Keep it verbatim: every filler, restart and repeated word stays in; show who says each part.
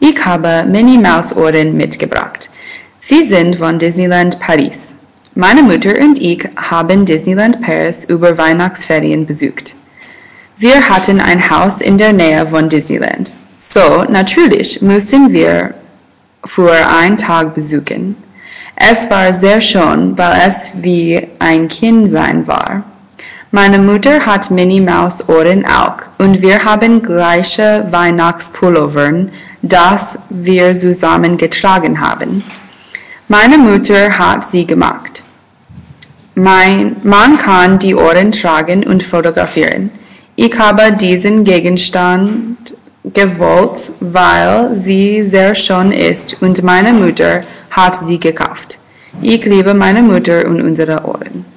Speaker 1: Ich habe Minnie Maus Ohren mitgebracht. Sie sind von Disneyland Paris. Meine Mutter und ich haben Disneyland Paris über Weihnachtsferien besucht. Wir hatten ein Haus in der Nähe von Disneyland. So, natürlich mussten wir für einen Tag besuchen. Es war sehr schön, weil es wie ein Kind sein war. Meine Mutter hat Minnie Maus Ohren auch und wir haben gleiche Weihnachtspullovern, das wir zusammen getragen haben. Meine Mutter hat sie gemacht. Mein, man kann die Ohren tragen und fotografieren. Ich habe diesen Gegenstand gewollt, weil sie sehr schön ist und meine Mutter hat sie gekauft. Ich liebe meine Mutter und unsere Ohren.